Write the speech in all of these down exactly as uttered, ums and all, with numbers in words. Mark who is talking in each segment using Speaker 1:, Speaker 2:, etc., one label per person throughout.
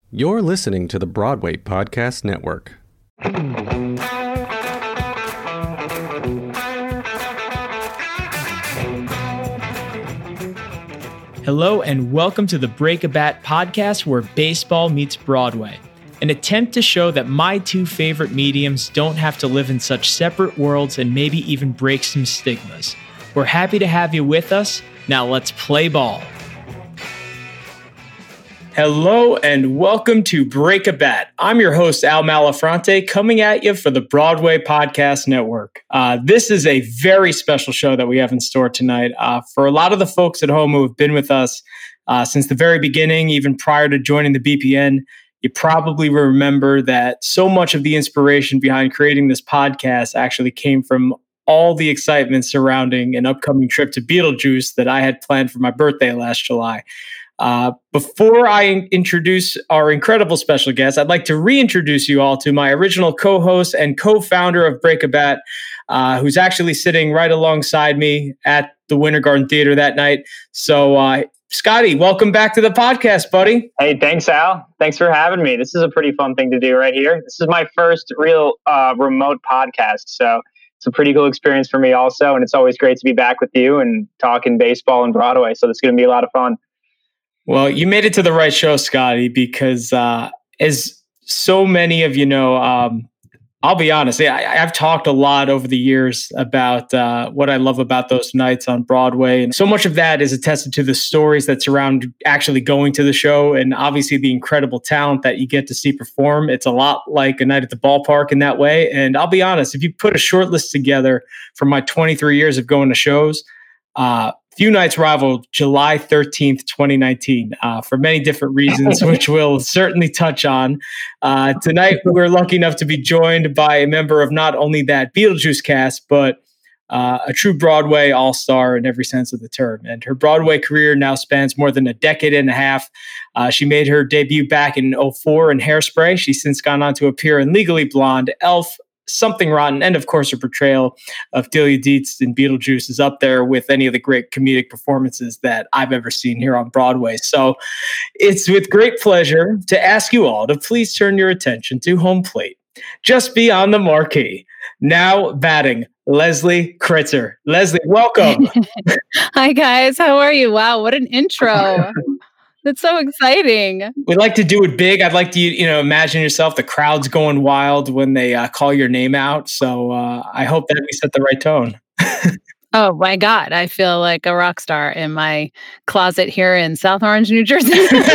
Speaker 1: You're listening to the Broadway Podcast Network.
Speaker 2: Hello and welcome to the Break a Bat podcast where baseball meets Broadway. An attempt to show that my two favorite mediums don't have to live in such separate worlds and maybe even break some stigmas. We're happy to have you with us. Now let's play ball. Hello and welcome to Break a Bat. I'm your host, Al Malafronte, coming at you for the Broadway Podcast Network. Uh, this is a very special show that we have in store tonight. Uh, for a lot of the folks at home who have been with us uh, since the very beginning, even prior to joining the B P N, you probably remember that so much of the inspiration behind creating this podcast actually came from all the excitement surrounding an upcoming trip to Beetlejuice that I had planned for my birthday last July. Uh, before I introduce our incredible special guest, I'd like to reintroduce you all to my original co-host and co-founder of Break a Bat, uh, who's actually sitting right alongside me at the Winter Garden Theater that night. So, uh, Scotty, welcome back to the podcast, buddy.
Speaker 3: Hey, thanks, Al. Thanks for having me. This is a pretty fun thing to do right here. This is my first real uh, remote podcast, so it's a pretty cool experience for me also, and it's always great to be back with you and talking baseball and Broadway, so it's going to be a lot of fun.
Speaker 2: Well, you made it to the right show, Scotty, because uh, as so many of you know, um, I'll be honest, I, I've talked a lot over the years about uh, what I love about those nights on Broadway. And so much of that is attested to the stories that surround actually going to the show and obviously the incredible talent that you get to see perform. It's a lot like a night at the ballpark in that way. And I'll be honest, if you put a short list together from my twenty-three years of going to shows, uh, few nights rival July thirteenth, twenty nineteen, uh, for many different reasons, which we'll certainly touch on. Uh, tonight, we're lucky enough to be joined by a member of not only that Beetlejuice cast, but uh, a true Broadway all-star in every sense of the term. And her Broadway career now spans more than a decade and a half. Uh, she made her debut back in oh four in Hairspray. She's since gone on to appear in Legally Blonde, Elf, Something Rotten, and of course her portrayal of Delia Dietz in Beetlejuice is up there with any of the great comedic performances that I've ever seen here on Broadway. So it's with great pleasure to ask you all to please turn your attention to home plate, just beyond the marquee. Now batting, Leslie Kritzer. Leslie, welcome.
Speaker 4: Hi guys, how are you? Wow, what an intro. That's so exciting.
Speaker 2: We like to do it big. I'd like to, you know, imagine yourself, the crowd's going wild when they uh, call your name out. So uh, I hope that we set the right tone.
Speaker 4: Oh my God, I feel like a rock star in my closet here in South Orange, New Jersey.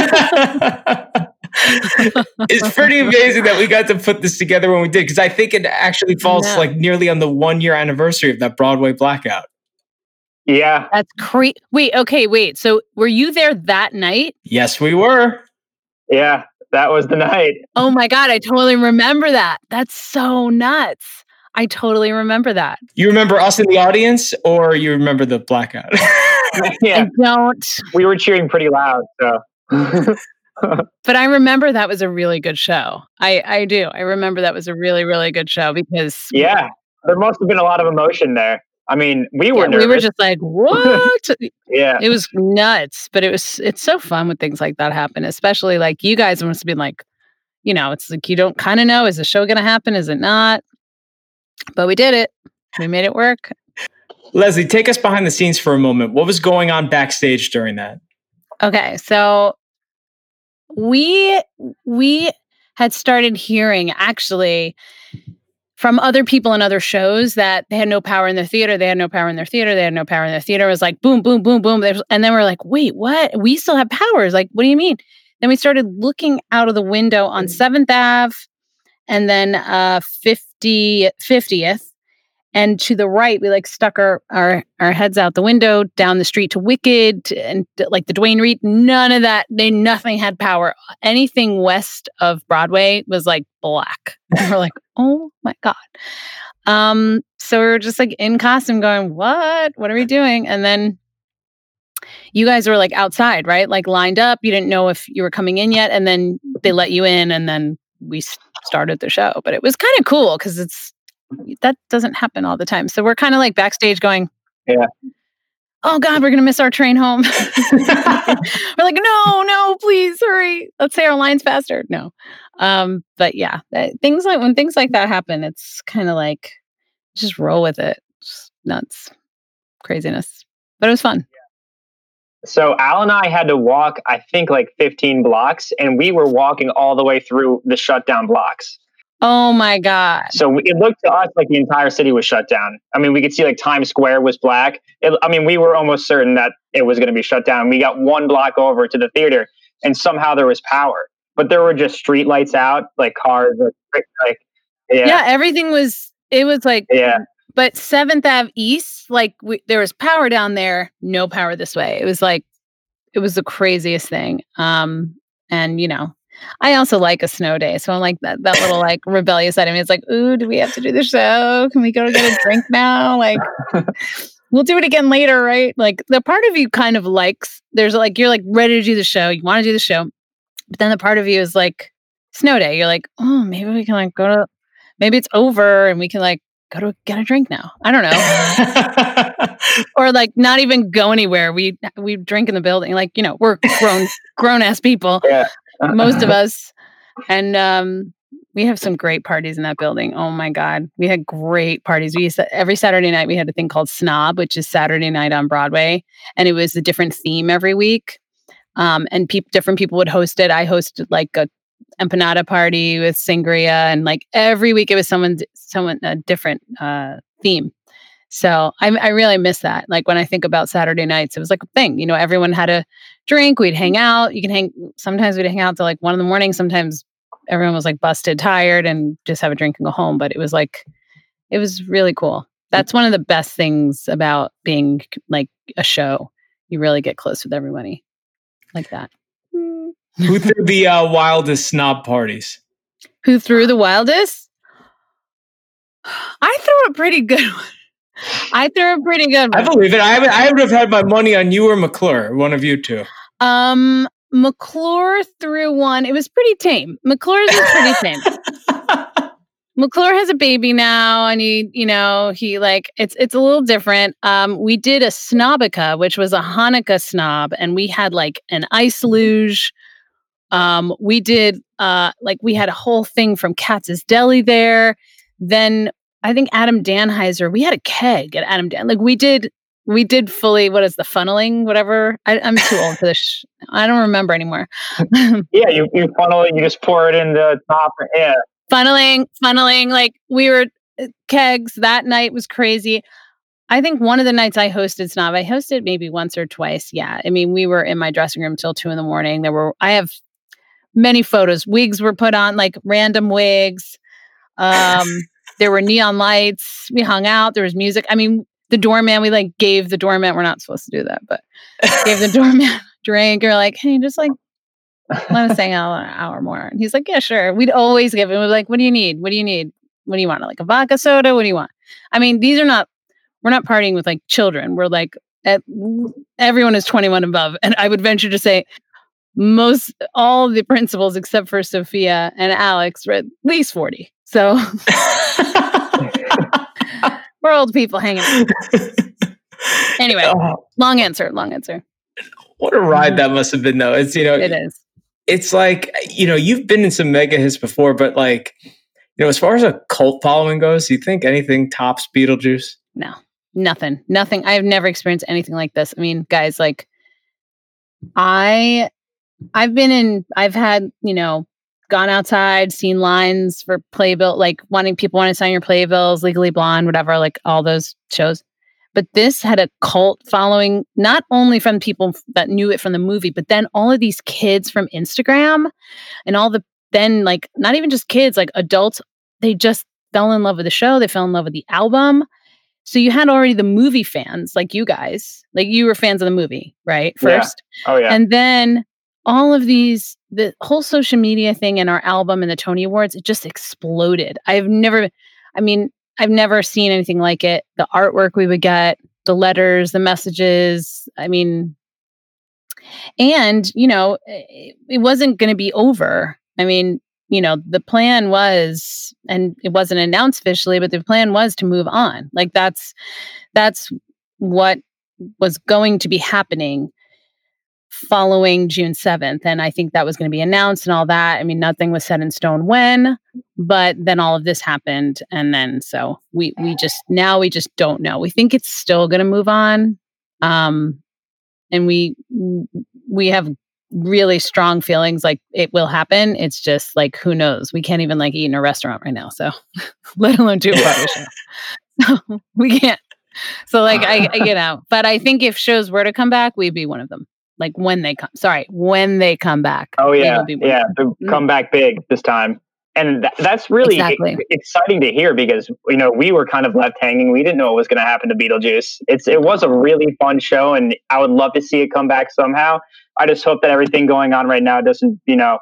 Speaker 2: It's pretty amazing that we got to put this together when we did, because I think it actually falls
Speaker 4: Yeah.
Speaker 2: like nearly on the one year anniversary of that Broadway blackout.
Speaker 3: Yeah.
Speaker 4: That's crazy. Wait, okay, wait. So were you there that night?
Speaker 2: Yes, we were.
Speaker 3: Yeah. That was the night.
Speaker 4: Oh my God, I totally remember that. That's so nuts. I totally remember that.
Speaker 2: You remember us in the audience, or you remember the blackout?
Speaker 3: Yeah.
Speaker 4: I don't.
Speaker 3: We were cheering pretty loud, so.
Speaker 4: But I remember that was a really good show. I, I do. I remember that was a really, really good show because
Speaker 3: Yeah. There must have been a lot of emotion there. I mean, we were
Speaker 4: yeah,
Speaker 3: nervous.
Speaker 4: we were just like, what?
Speaker 3: Yeah.
Speaker 4: It was nuts, but it was, it's so fun when things like that happen, especially like you guys must have been like, you know, it's like, you don't kind of know, is the show going to happen? Is it not? But we did it. We made it work.
Speaker 2: Leslie, take us behind the scenes for a moment. What was going on backstage during that?
Speaker 4: Okay. So we, we had started hearing actually from other people in other shows that they had no power in their theater. They had no power in their theater. They had no power in their theater. It was like, boom, boom, boom, boom. And then we're like, wait, what? We still have powers. Like, what do you mean? Then we started looking out of the window on seventh Avenue and then uh, fifty, fiftieth. And to the right, we like stuck our, our, our heads out the window down the street to Wicked and like the Duane Reade. None of that. They, nothing had power. Anything west of Broadway was like black. And we're like, oh my God. Um, so we were just like in costume going, what? What are we doing? And then you guys were like outside, right? Like lined up. You didn't know if you were coming in yet. And then they let you in and then we started the show. But it was kind of cool because it's, that doesn't happen all the time. So we're kind of like backstage going,
Speaker 3: Yeah.
Speaker 4: oh God, we're going to miss our train home. We're like, no, no, please hurry. Let's say our lines faster. No. Um, but yeah, that, things like when things like that happen, it's kind of like, just roll with it. Just nuts, craziness, but it was fun.
Speaker 3: So Al and I had to walk, I think like fifteen blocks, and we were walking all the way through the shutdown blocks.
Speaker 4: Oh my God.
Speaker 3: So it looked to us like the entire city was shut down. I mean, we could see like Times Square was black. It, I mean, we were almost certain that it was going to be shut down. We got one block over to the theater and somehow there was power, but there were just street lights out, like cars, like, like yeah.
Speaker 4: Yeah, everything was, it was like,
Speaker 3: yeah.
Speaker 4: But seventh Ave East, like we, there was power down there, no power this way. It was like, it was the craziest thing. Um, and you know, I also like a snow day. So I'm like that, that little like rebellious side of me. It's like, ooh, do we have to do the show? Can we go to get a drink now? Like, we'll do it again later, right? Like the part of you kind of likes, there's like, you're like ready to do the show. You want to do the show. But then the part of you is like, snow day. You're like, oh, maybe we can like go to, maybe it's over and we can like go to get a drink now. I don't know. Or like not even go anywhere. We, we drink in the building. Like, you know, we're grown, grown ass people.
Speaker 3: Yeah.
Speaker 4: Most of us. And um, we have some great parties in that building. Oh my God. We had great parties. We used to, every Saturday night we had a thing called Snob, which is Saturday night on Broadway. And it was a different theme every week. Um, and pe- different people would host it. I hosted like a empanada party with sangria, and like every week it was someone, someone a different uh, theme. So I, I really miss that. Like when I think about Saturday nights, it was like a thing, you know, everyone had a drink, we'd hang out. You can hang, sometimes we'd hang out till like one in the morning. Sometimes everyone was like busted, tired, and just have a drink and go home. But it was like, it was really cool. That's one of the best things about being like a show. You really get close with everybody like that.
Speaker 2: Who threw the uh, wildest snob parties?
Speaker 4: Who threw the wildest? I threw a pretty good one. I threw a pretty good one.
Speaker 2: I believe it. I would, I would have had my money on you or McClure, one of you two.
Speaker 4: Um, McClure threw one. It was pretty tame. McClure's is pretty tame. McClure has a baby now, and he, you know, he like it's it's a little different. Um, we did a Snobica, which was a Hanukkah snob, and we had like an ice luge. Um, we did uh, like we had a whole thing from Katz's Deli there. Then I think Adam Danheiser, we had a keg at Adam Dan. Like we did, we did fully. What is the funneling? Whatever. I, I'm too old for this. Sh- I don't remember anymore.
Speaker 3: yeah, you you funnel it. You just pour it in the top. Yeah.
Speaker 4: Funneling, funneling, like we were kegs. That night was crazy. I think one of the nights I hosted Snob, I hosted maybe once or twice. Yeah. I mean, we were in my dressing room till two in the morning. There were, I have many photos. Wigs were put on, like random wigs. Um, there were neon lights. We hung out. There was music. I mean, the doorman, we like gave the doorman, we're not supposed to do that, but gave the doorman a drink. Or like, hey, just like, let us hang out an hour more. And he's like, yeah, sure. We'd always give him. We're like, what do you need? What do you need? What do you want? Like a vodka soda? What do you want? I mean, these are not, we're not partying with like children. We're like, at, everyone is twenty-one above. And I would venture to say most, all the principals except for Sophia and Alex were at least forty. So we're old people hanging out. Anyway, long answer, long answer.
Speaker 2: What a ride that must have been, though. It's, you know,
Speaker 4: it is.
Speaker 2: It's like, you know, you've been in some mega hits before, but like, you know, as far as a cult following goes, do you think anything tops Beetlejuice?
Speaker 4: No, nothing, nothing. I've never experienced anything like this. I mean, guys, like I, I've been in, I've had, you know, gone outside, seen lines for playbill, like wanting people want to sign your playbills, Legally Blonde, whatever, like all those shows. But this had a cult following, not only from people that knew it from the movie, but then all of these kids from Instagram and all the, then like, not even just kids, like adults, they just fell in love with the show. They fell in love with the album. So you had already the movie fans, like you guys, like you were fans of the movie, right? First.
Speaker 3: Yeah. Oh, yeah.
Speaker 4: And then all of these, the whole social media thing and our album and the Tony Awards, it just exploded. I've never, I mean, I've never seen anything like it. The artwork we would get, the letters, the messages. I mean, and, you know, it, it wasn't going to be over. I mean, you know, the plan was, and it wasn't announced officially, but the plan was to move on. Like that's, that's what was going to be happening following June seventh. And I think that was going to be announced and all that. I mean, nothing was set in stone when, but then all of this happened. And then, so we, we just, now we just don't know. We think it's still going to move on. Um, and we, we have really strong feelings like it will happen. It's just like, who knows? We can't even like eat in a restaurant right now. So let alone do a Broadway show. So we can't. So like, I, I, you know, but I think if shows were to come back, we'd be one of them. Like when they come, sorry, when they come back.
Speaker 3: Oh yeah. Yeah. Come back big this time. And th- that's really
Speaker 4: exactly.
Speaker 3: e- exciting to hear because, you know, we were kind of left hanging. We didn't know what was going to happen to Beetlejuice. It's, it was a really fun show and I would love to see it come back somehow. I just hope that everything going on right now doesn't, you know,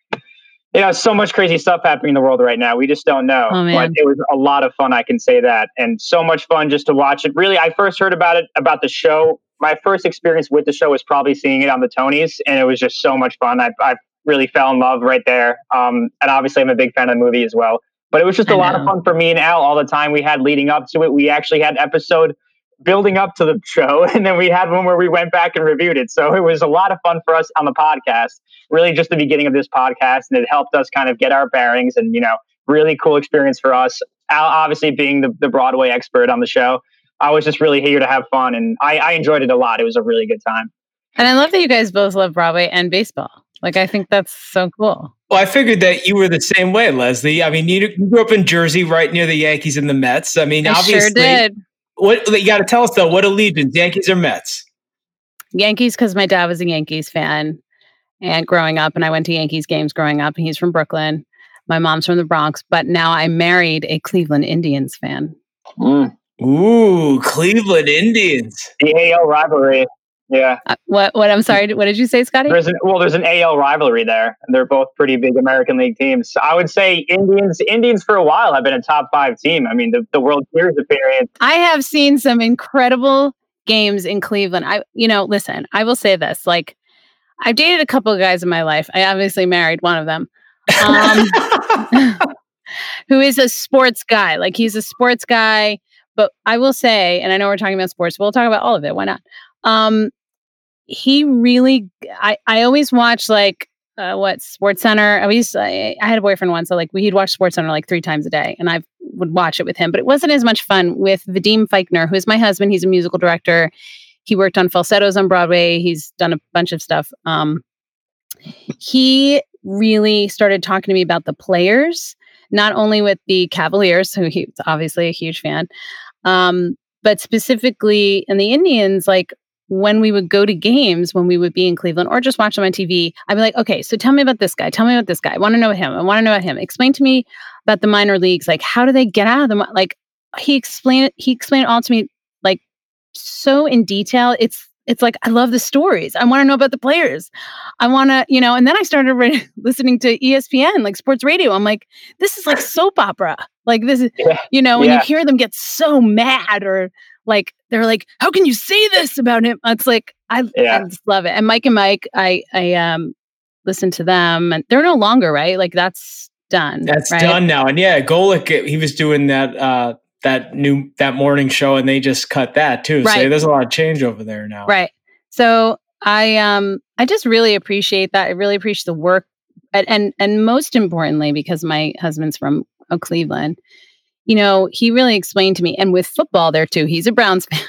Speaker 3: you know, so much crazy stuff happening in the world right now. We just don't know.
Speaker 4: Oh,
Speaker 3: but it was a lot of fun. I can say that. And so much fun just to watch it. Really, I first heard about it, about the show. My first experience with the show was probably seeing it on the Tonys. And it was just so much fun. I, I really fell in love right there. Um, and obviously I'm a big fan of the movie as well. But it was just a lot of fun for me and Al all the time we had leading up to it. We actually had episode building up to the show. And then we had one where we went back and reviewed it. So it was a lot of fun for us on the podcast, really just the beginning of this podcast. And it helped us kind of get our bearings and, you know, really cool experience for us. Al, obviously being the, the Broadway expert on the show, I was just really here to have fun. And I, I enjoyed it a lot. It was a really good time.
Speaker 4: And I love that you guys both love Broadway and baseball. Like, I think that's so cool.
Speaker 2: Well, I figured that you were the same way, Leslie. I mean, you, you grew up in Jersey, right near the Yankees and the Mets. I mean,
Speaker 4: I
Speaker 2: obviously,
Speaker 4: sure did.
Speaker 2: What you got to tell us though? What allegiance, Yankees or Mets?
Speaker 4: Yankees, because my dad was a Yankees fan, and growing up, and I went to Yankees games growing up. And he's from Brooklyn. My mom's from the Bronx, but now I married a Cleveland Indians fan.
Speaker 3: Mm.
Speaker 2: Ooh, Cleveland Indians.
Speaker 3: The A L rivalry. Yeah.
Speaker 4: Uh, what? What? I'm sorry. What did you say, Scotty?
Speaker 3: There's an, well, there's an A L rivalry there, and they're both pretty big American League teams. So I would say Indians. Indians for a while have been a top five team. I mean, the, the World Series appearance.
Speaker 4: I have seen some incredible games in Cleveland. I, you know, listen. I will say this: like, I've dated a couple of guys in my life. I obviously married one of them, um, who is a sports guy. Like, he's a sports guy. But I will say, and I know we're talking about sports, but we'll talk about all of it. Why not? Um, he really, I, I always watch like, uh, what Sports Center. I always, I, I had a boyfriend once, so like we, he'd watch Sports Center like three times a day, and I would watch it with him, but it wasn't as much fun with Vadim Feichner, who's my husband. He's a musical director. He worked on falsettos on Broadway. He's done a bunch of stuff. Um, he really started talking to me about the players, not only with the Cavaliers, who he's obviously a huge fan, um, but specifically in the Indians, like, when we would go to games, when we would be in Cleveland or just watch them on T V, I'd be like, okay, so tell me about this guy. Tell me about this guy. I want to know him. I want to know about him. Explain to me about the minor leagues. Like, how do they get out of them? Like, he explained it. He explained it all to me, like, so in detail. It's, it's like, I love the stories. I want to know about the players. I want to, you know, and then I started re- listening to E S P N, like sports radio. I'm like, this is like soap opera. Like, this is,
Speaker 3: yeah.
Speaker 4: you know, when
Speaker 3: yeah.
Speaker 4: you hear them get so mad or like, they're like, how can you say this about him? It's like, I,
Speaker 3: yeah.
Speaker 4: I just love it. And Mike and Mike, I, I, um, listen to them, and they're no longer, right? Like, that's done.
Speaker 2: That's
Speaker 4: right?
Speaker 2: done now. And yeah, Golick, he was doing that, uh, that new, that morning show, and they just cut that too.
Speaker 4: Right.
Speaker 2: So there's a lot of change over there now.
Speaker 4: Right. So I, um, I just really appreciate that. I really appreciate the work, and, and, and most importantly, because my husband's from uh, Cleveland, you know, he really explained to me, and with football there too, he's a Browns fan.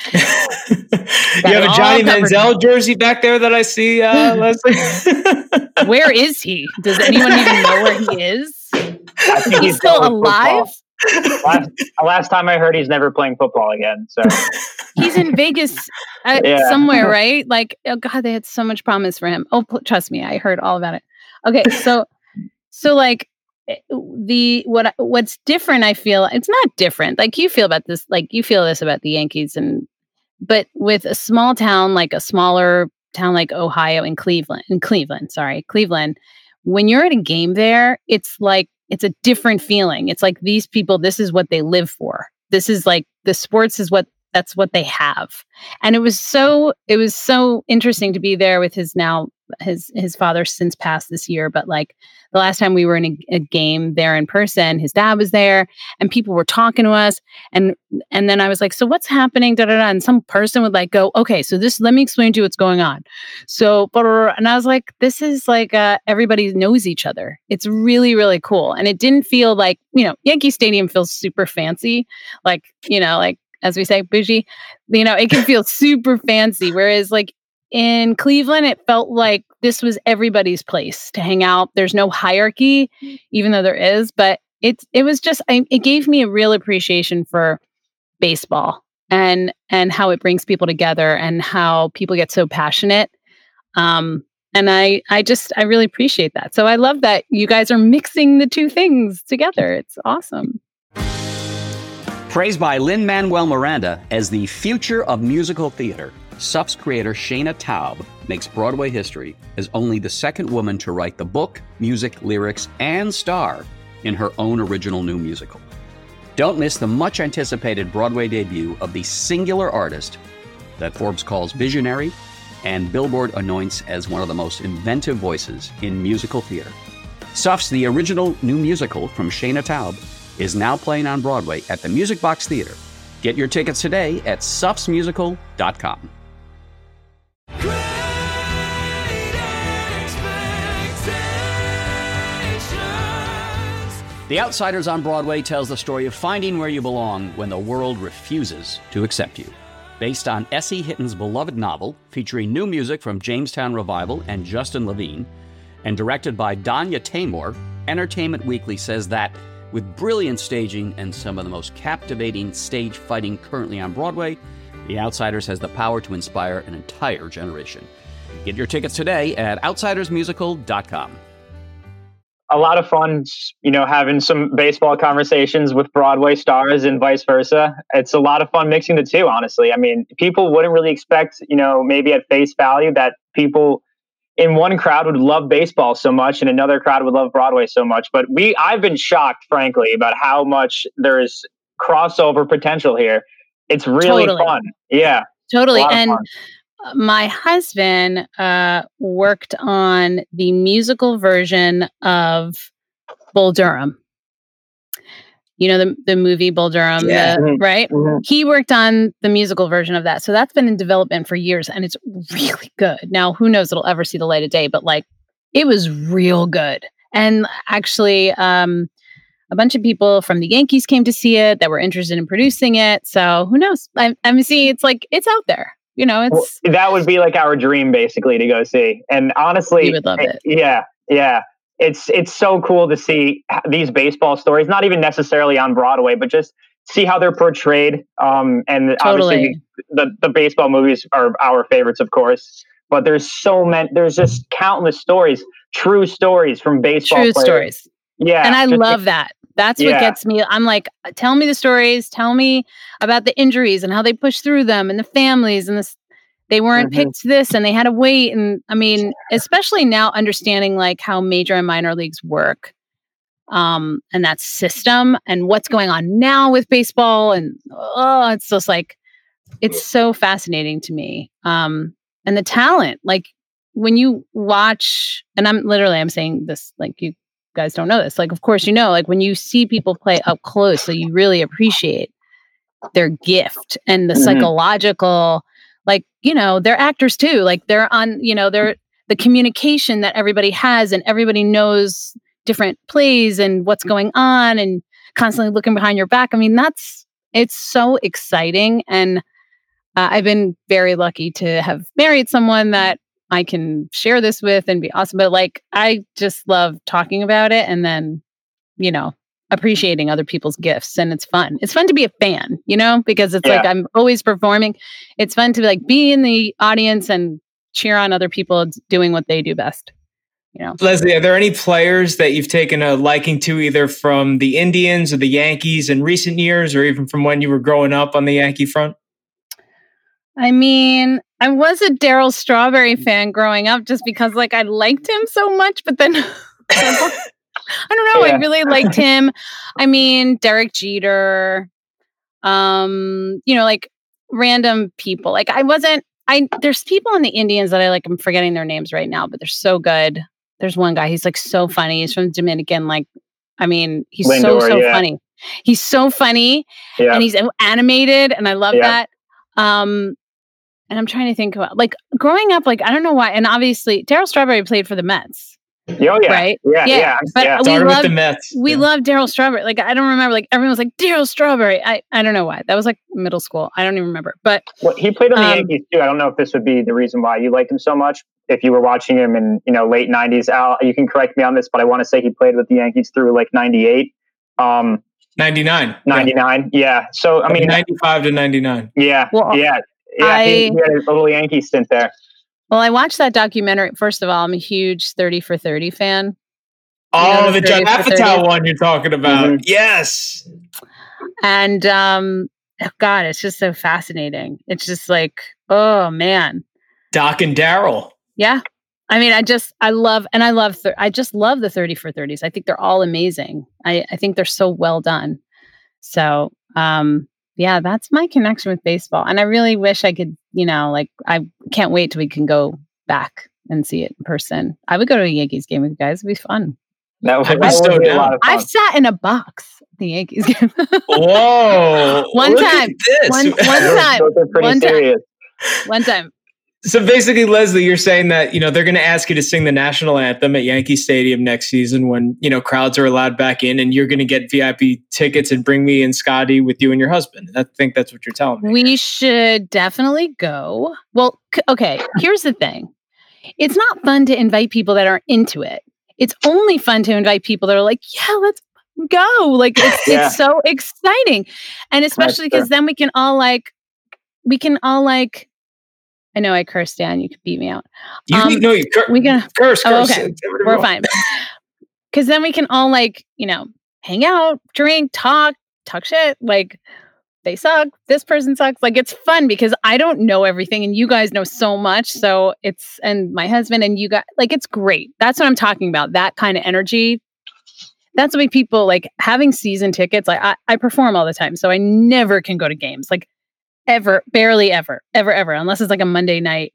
Speaker 2: You have a Johnny Manziel jersey back there that I see, uh, Leslie.
Speaker 4: Where is he? Does anyone even know where he is?
Speaker 3: I think
Speaker 4: he's,
Speaker 3: he's
Speaker 4: still alive.
Speaker 3: Last, last time I heard, he's never playing football again. So
Speaker 4: he's in Vegas uh,
Speaker 3: yeah.
Speaker 4: somewhere, right? Like, oh God, they had so much promise for him. Oh, trust me, I heard all about it. Okay, so, so like. The what what's different, I feel it's not different. Like, you feel about this, like you feel this about the Yankees, and but with a small town, like a smaller town like Ohio and Cleveland, in Cleveland, sorry, Cleveland, when you're at a game there, it's like it's a different feeling. It's like these people, this is what they live for. This is like the sports is what that's what they have. And it was so it was so interesting to be there with his now his his father since passed this year, but like the last time we were in a, a game there in person, his dad was there and people were talking to us. And and then I was like, so what's happening? Da, da, da. And some person would like go, okay, so this, let me explain to you what's going on. So, and I was like, this is like, uh, everybody knows each other. It's really, really cool. And it didn't feel like, you know, Yankee Stadium feels super fancy. Like, you know, like, as we say, bougie, you know, it can feel super fancy. Whereas like in Cleveland, it felt like this was everybody's place to hang out. There's no hierarchy, even though there is, but it, it was just, I, it gave me a real appreciation for baseball and, and how it brings people together and how people get so passionate. Um, and I, I just, I really appreciate that. So I love that you guys are mixing the two things together. It's awesome.
Speaker 5: Praised by Lin-Manuel Miranda as the future of musical theater, S U F's creator Shana Taub makes Broadway history as only the second woman to write the book, music, lyrics, and star in her own original new musical. Don't miss the much-anticipated Broadway debut of the singular artist that Forbes calls visionary and Billboard anoints as one of the most inventive voices in musical theater. S U F's The Original New Musical from Shana Taub is now playing on Broadway at the Music Box Theater. Get your tickets today at sufs musical dot com. The Outsiders on Broadway tells the story of finding where you belong when the world refuses to accept you. Based on S E. Hitton's beloved novel, featuring new music from Jamestown Revival and Justin Levine, and directed by Danya Taymor, Entertainment Weekly says that with brilliant staging and some of the most captivating stage fighting currently on Broadway, The Outsiders has the power to inspire an entire generation. Get your tickets today at outsiders musical dot com.
Speaker 3: A lot of fun, you know, having some baseball conversations with Broadway stars and vice versa. It's a lot of fun mixing the two, honestly. I mean, people wouldn't really expect, you know, maybe at face value that people in one crowd would love baseball so much and another crowd would love Broadway so much. But we, I've been shocked, frankly, about how much there's crossover potential here. It's really
Speaker 4: Totally.
Speaker 3: fun. Yeah.
Speaker 4: Totally.
Speaker 3: A lot of
Speaker 4: And
Speaker 3: fun.
Speaker 4: my husband uh, worked on the musical version of Bull Durham. You know, the the movie Bull Durham,
Speaker 2: Yeah.
Speaker 4: the,
Speaker 3: Mhm.
Speaker 4: right?
Speaker 3: Mhm.
Speaker 4: He worked on the musical version of that. So that's been in development for years and it's really good. Now, who knows it'll ever see the light of day, but like it was real good. And actually, um, a bunch of people from the Yankees came to see it that were interested in producing it. So who knows? I, I mean, see, it's like, it's out there. You know,
Speaker 3: Well,
Speaker 4: it's,
Speaker 3: that would be like our dream, basically, to go see. And honestly,
Speaker 4: we would love it.
Speaker 3: yeah, yeah, it's it's so cool to see these baseball stories. Not even necessarily on Broadway, but just see how they're portrayed. Um, and
Speaker 4: Totally.
Speaker 3: obviously, the the baseball movies are our favorites, of course. But there's so many. There's just countless stories, true stories from baseball
Speaker 4: True
Speaker 3: players.
Speaker 4: stories.
Speaker 3: Yeah,
Speaker 4: And I
Speaker 3: just-
Speaker 4: love that. That's what
Speaker 3: Yeah.
Speaker 4: gets me. I'm like, tell me the stories. Tell me about the injuries and how they push through them and the families and this. They weren't
Speaker 3: Mhm.
Speaker 4: picked this and they had to wait. And I mean, especially now understanding like how major and minor leagues work, um, and that system and what's going on now with baseball. And oh, it's just like, it's so fascinating to me. Um, and the talent, like when you watch, and I'm literally, I'm saying this, like you guys don't know this. Like, of course, you know, like when you see people play up close, so you really appreciate their gift and the
Speaker 3: Mhm.
Speaker 4: psychological, like, you know, they're actors too. Like they're on, you know, they're the communication that everybody has and everybody knows different plays and what's going on and constantly looking behind your back. I mean, that's, it's so exciting. And uh, I've been very lucky to have married someone that I can share this with and be awesome. But like, I just love talking about it and then, you know, appreciating other people's gifts. And it's fun. It's fun to be a fan, you know, because it's
Speaker 3: Yeah.
Speaker 4: like I'm always performing. It's fun to like be in the audience and cheer on other people doing what they do best. You know,
Speaker 2: Leslie, are there any players that you've taken a liking to either from the Indians or the Yankees in recent years, or even from when you were growing up on the Yankee front?
Speaker 4: I mean, I was a Daryl Strawberry fan growing up just because like I liked him so much, but then I don't know,
Speaker 3: Yeah.
Speaker 4: I really liked him. I mean, Derek Jeter, um, you know, like random people. Like I wasn't. I there's people in the Indians that I like. I'm forgetting their names right now, but they're so good. There's one guy. He's like so funny. He's from Dominican. Like, I mean, he's Lindor, so so yeah. funny. He's so funny, yeah. and he's animated, and I love yeah. that. Um, and I'm trying to think about like growing up. Like I don't know why. And obviously, Darryl Strawberry played for the Mets.
Speaker 3: Oh yeah,
Speaker 4: right?
Speaker 3: Yeah, yeah. yeah.
Speaker 4: But
Speaker 3: yeah.
Speaker 4: we
Speaker 2: Started
Speaker 4: loved,
Speaker 2: with the Mets.
Speaker 4: We
Speaker 2: yeah.
Speaker 4: loved Darryl Strawberry. Like I don't remember. Like everyone was like Darryl Strawberry. I, I don't know why. That was like middle school. I don't even remember. But
Speaker 3: well, he played on the
Speaker 4: um,
Speaker 3: Yankees too. I don't know if this would be the reason why you liked him so much. If you were watching him in you know late nineties, Al, you can correct me on this, but I want to say he played with the Yankees through like ninety-eight. Um,
Speaker 2: ninety-nine.
Speaker 3: ninety-nine. Yeah. yeah. So I mean,
Speaker 2: ninety-five to ninety-nine.
Speaker 3: Yeah. Well, yeah. Yeah.
Speaker 4: I,
Speaker 3: he, he had a little Yankee stint there.
Speaker 4: Well, I watched that documentary. First of all, I'm a huge thirty for thirty fan.
Speaker 2: Oh, you know, the, the Judd Apatow one you're talking about. Mm-hmm. Yes.
Speaker 4: And um, oh God, it's just so fascinating. It's just like, oh man.
Speaker 2: Doc and Darryl.
Speaker 4: Yeah. I mean, I just, I love, and I love, th- I just love the thirty for thirties. I think they're all amazing. I, I think they're so well done. So, um, yeah, that's my connection with baseball. And I really wish I could, you know, like, I can't wait till we can go back and see it in person. I would go to a Yankees game with you guys. It'd be fun.
Speaker 3: That would, that
Speaker 2: so
Speaker 3: would be a lot of fun.
Speaker 4: I've sat in a box at the Yankees game.
Speaker 2: Whoa.
Speaker 4: one time. One, one time. One time. One time.
Speaker 2: So basically, Leslie, you're saying that, you know, they're going to ask you to sing the national anthem at Yankee Stadium next season when, you know, crowds are allowed back in, and you're going to get V I P tickets and bring me and Scotty with you and your husband. I think that's what you're telling me.
Speaker 4: We here. should definitely go. Well, c- okay, here's the thing. It's not fun to invite people that aren't into it. It's only fun to invite people that are like, yeah, let's go. Like, it's, yeah. it's so exciting. And especially because then we can all like, we can all like, I know I cursed, Dan. You could beat me out.
Speaker 2: You um, no, you cur- we can curse, curse.
Speaker 4: Oh, okay, we're fine. Because then we can all like, you know, hang out, drink, talk, talk shit. Like they suck. This person sucks. Like it's fun because I don't know everything, and you guys know so much. So it's and my husband and you guys like it's great. That's what I'm talking about. That kind of energy. That's what people like having season tickets. Like I, I perform all the time, so I never can go to games. Like. Ever, barely ever, ever, ever, unless it's like a Monday night.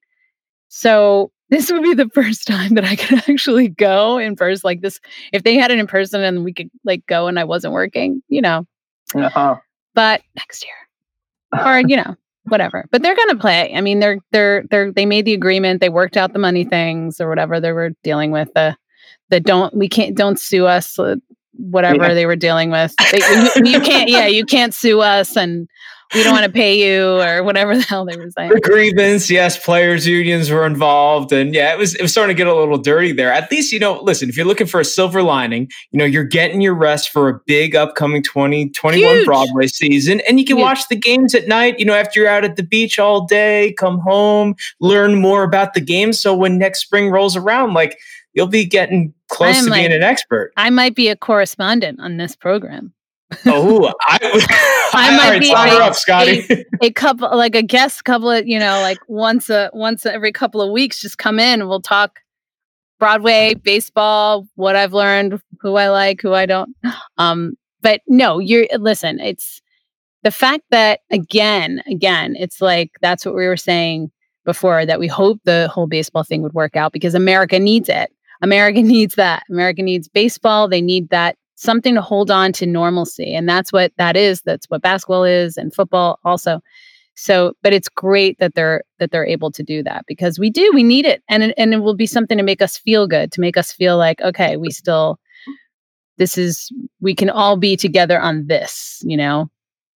Speaker 4: So this would be the first time that I could actually go in person. Like this, if they had it in person and we could like go and I wasn't working, you know.
Speaker 3: Uh-huh.
Speaker 4: But next year, or you know, whatever. But they're gonna play. I mean, they're they're they're they made the agreement. They worked out the money things or whatever they were dealing with. The the don't we can't don't sue us. Uh, whatever yeah. they were dealing with. They, you, you can't. Yeah, you can't sue us and. We don't want to pay you or whatever the hell they were saying.
Speaker 2: The grievance, yes, players' unions were involved. And yeah, it was it was starting to get a little dirty there. At least, you know, listen, if you're looking for a silver lining, you know, you're getting your rest for a big upcoming twenty twenty-one Huge. Broadway season. And you can Huge. watch the games at night, you know, after you're out at the beach all day, come home, learn more about the game. So when next spring rolls around, like you'll be getting close to like, being an expert.
Speaker 4: I might be a correspondent on this program.
Speaker 2: Oh, I,
Speaker 4: I might
Speaker 2: right,
Speaker 4: be
Speaker 2: sign
Speaker 4: a,
Speaker 2: her up, Scotty.
Speaker 4: A, a couple, like a guest, couple of you know, like once a once every couple of weeks, just come in and we'll talk Broadway, baseball, what I've learned, who I like, who I don't. Um, but no, you're listen. It's the fact that again, again, it's like that's what we were saying before that we hope the whole baseball thing would work out because America needs it. America needs that. America needs baseball. They need that. Something to hold on to normalcy. And that's what that is. That's what basketball is and football also. So, but it's great that they're, that they're able to do that because we do, we need it. And it, and it will be something to make us feel good, to make us feel like, okay, we still, this is, we can all be together on this, you know?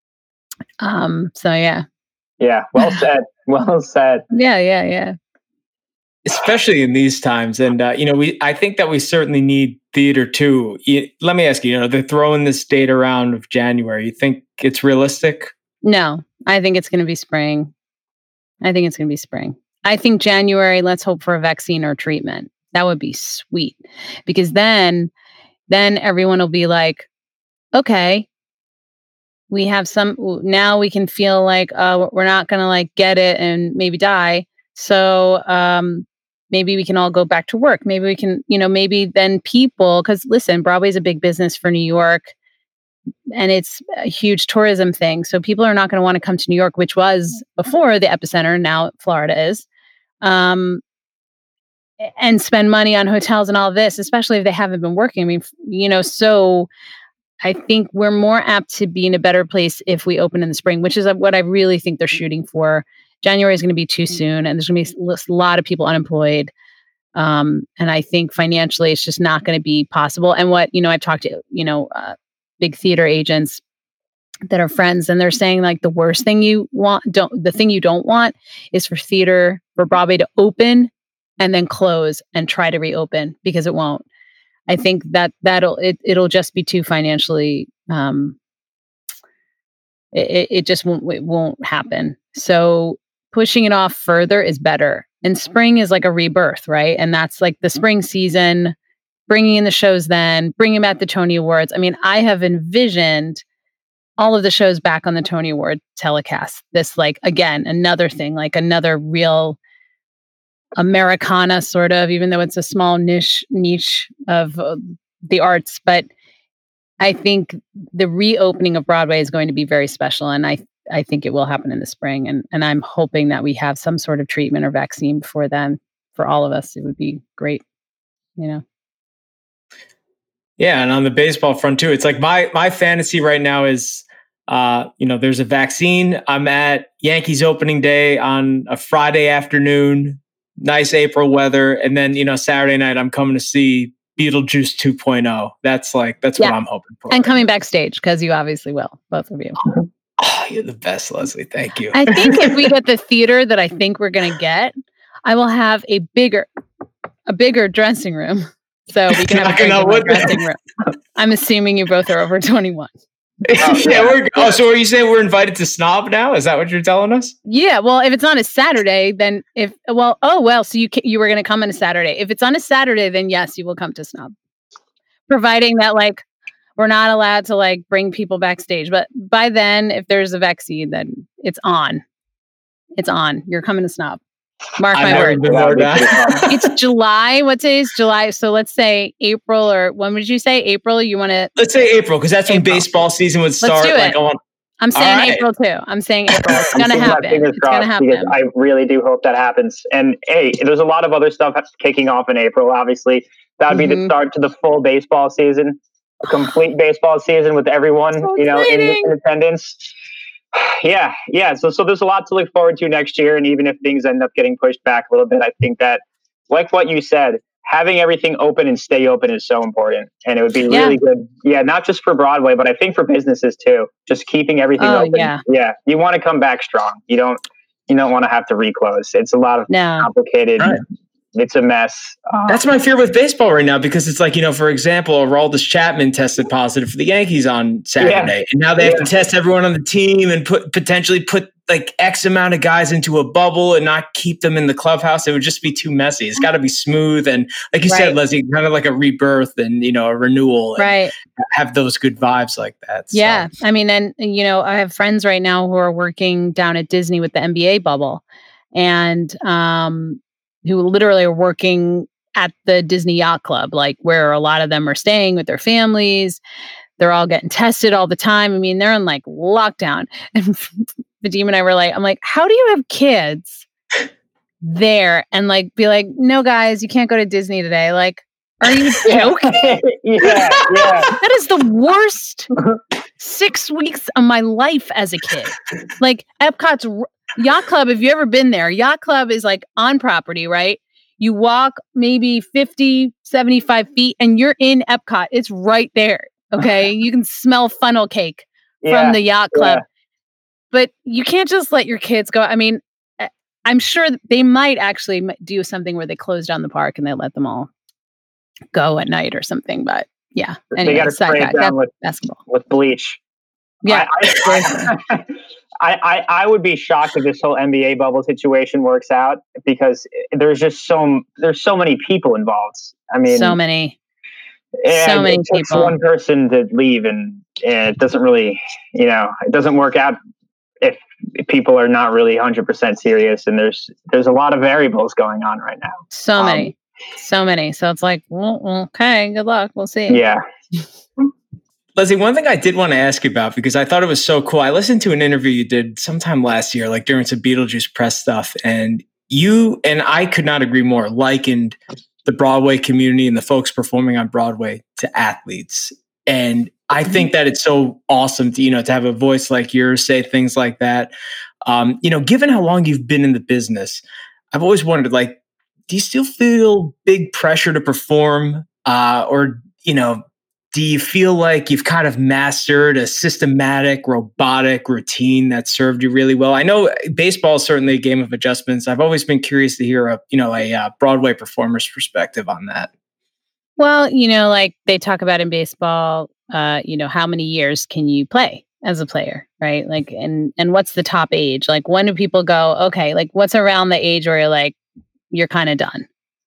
Speaker 4: Um, so yeah.
Speaker 3: Yeah. Well said. Well said.
Speaker 4: Yeah. Yeah. Yeah.
Speaker 2: Especially in these times. And, uh, you know, we, I think that we certainly need theater too. You, let me ask you, you know, they're throwing this date around of January. You think it's realistic?
Speaker 4: No, I think it's going to be spring. I think it's going to be spring. I think January, let's hope for a vaccine or treatment. That would be sweet because then, then everyone will be like, okay, we have some, now we can feel like, uh, we're not going to like get it and maybe die. So, um, maybe we can all go back to work. Maybe we can, you know, maybe then people, because listen, Broadway's a big business for New York. and it's a huge tourism thing. So people are not going to want to come to New York, which was before the epicenter. Now Florida is, um, and spend money on hotels and all of this, especially if they haven't been working. I mean, you know, so I think we're more apt to be in a better place if we open in the spring, which is what I really think they're shooting for. January is going to be too soon, and there's going to be a lot of people unemployed. Um, and I think financially, it's just not going to be possible. And what, you know, I've talked to, you know, uh, big theater agents that are friends, and they're saying like the worst thing you want, don't, the thing you don't want is for theater, for Broadway to open and then close and try to reopen, because it won't. I think that that'll, it, it'll just be too financially, um, it, it just won't, it won't happen. So pushing it off further is better. And spring is like a rebirth, right? And that's like the spring season, bringing in the shows then, bringing back the Tony Awards. I mean, I have envisioned all of the shows back on the Tony Award telecast. This, like, again, another thing, like another real Americana sort of, even though it's a small niche niche of uh, the arts. But I think the reopening of Broadway is going to be very special. And I I think it will happen in the spring. And, and I'm hoping that we have some sort of treatment or vaccine before then for all of us. It would be great, you know?
Speaker 2: Yeah. And on the baseball front too, it's like my, my fantasy right now is, uh, you know, there's a vaccine. I'm at Yankees opening day on a Friday afternoon, nice April weather. And then, you know, Saturday night, I'm coming to see Beetlejuice two point oh. That's like, that's yeah. what I'm hoping for.
Speaker 4: And coming backstage, because you obviously will, both of you.
Speaker 2: Oh, you're the best, Leslie. Thank you.
Speaker 4: I think if we get the theater that I think we're going to get, I will have a bigger, a bigger dressing room. So we can have a bigger dressing room. I'm assuming you both are over twenty-one.
Speaker 2: Oh, yeah, we're, oh, so are you saying we're invited to Snob now? Is that what you're telling us?
Speaker 4: Yeah. Well, if it's on a Saturday, then if, well, oh, well, so you can, you were going to come on a Saturday. If it's on a Saturday, then yes, you will come to Snob. Providing that, like, we're not allowed to like bring people backstage. But by then, if there's a vaccine, then it's on. It's on. You're coming to Snob. Mark my word. It's July. What day is July? So let's say April, or when would you say April? You want to?
Speaker 2: Let's say April, because that's April. When baseball season would start.
Speaker 4: Let's do it.
Speaker 2: Like, I want,
Speaker 4: I'm saying right. April too. I'm saying April. It's gonna happen. It's gonna happen.
Speaker 3: I really do hope that happens. And hey, there's a lot of other stuff kicking off in April. Obviously, that would be mm-hmm. the start to the full baseball season. A complete baseball season with everyone, so you know, in, in attendance. Yeah, yeah. So, so there's a lot to look forward to next year, and even if things end up getting pushed back a little bit, I think that, like what you said, having everything open and stay open is so important, and it would be really yeah. good. Yeah, not just for Broadway, but I think for businesses too. Just keeping everything
Speaker 4: oh,
Speaker 3: open.
Speaker 4: Yeah,
Speaker 3: yeah. You want to come back strong. You don't. You don't want to have to reclose. It's a lot of
Speaker 4: no.
Speaker 3: complicated. Right. It's a mess. Um,
Speaker 2: That's my fear with baseball right now, because it's like, you know, for example, Aroldis Chapman tested positive for the Yankees on Saturday. Yeah. And now they have yeah. to test everyone on the team and put potentially put like X amount of guys into a bubble and not keep them in the clubhouse. It would just be too messy. It's got to be smooth. And like you right. said, Leslie, kind of like a rebirth and, you know, a renewal. And
Speaker 4: right.
Speaker 2: have those good vibes like that. So.
Speaker 4: Yeah. I mean, and, you know, I have friends right now who are working down at Disney with the N B A bubble. And, um, who literally are working at the Disney Yacht Club, like where a lot of them are staying with their families. They're all getting tested all the time. I mean, they're in like lockdown. And Vadim and I were like, I'm like, how do you have kids there? And like, be like, no, guys, you can't go to Disney today. Like, are you joking?
Speaker 3: yeah, yeah.
Speaker 4: That is the worst six weeks of my life as a kid. Like Epcot's Yacht Club, if you've ever been there, Yacht Club is like on property, right? You walk maybe fifty, seventy-five feet and you're in Epcot. It's right there. Okay. You can smell funnel cake yeah, from the Yacht Club. Yeah. But you can't just let your kids go. I mean, I'm sure they might actually do something where they close down the park and they let them all go at night or something. But yeah, anyway,
Speaker 3: they got to spray it down with basketball with bleach.
Speaker 4: Yeah.
Speaker 3: I, I, I, I, I would be shocked if this whole N B A bubble situation works out, because there's just so there's so many people involved. I mean,
Speaker 4: so many, so many
Speaker 3: it takes
Speaker 4: people.
Speaker 3: One person to leave, and, and it doesn't really, you know, it doesn't work out if people are not really one hundred percent serious. And there's there's a lot of variables going on right now.
Speaker 4: So um, many, so many. So it's like, well, okay, good luck. We'll see.
Speaker 3: Yeah.
Speaker 2: Leslie, one thing I did want to ask you about, because I thought it was so cool. I listened to an interview you did sometime last year, like during some Beetlejuice press stuff, and you and I could not agree more, likened the Broadway community and the folks performing on Broadway to athletes. And I think that it's so awesome to, you know, to have a voice like yours say things like that. Um, you know, given how long you've been in the business, I've always wondered, like, do you still feel big pressure to perform? Uh, or, you know, do you feel like you've kind of mastered a systematic, robotic routine that served you really well? I know baseball is certainly a game of adjustments. I've always been curious to hear a, you know, a uh, Broadway performer's perspective on that.
Speaker 4: Well, you know, like they talk about in baseball, uh, you know, how many years can you play as a player, right? Like, and and what's the top age? Like, when do people go, okay, like what's around the age where you're like, you're kind of done?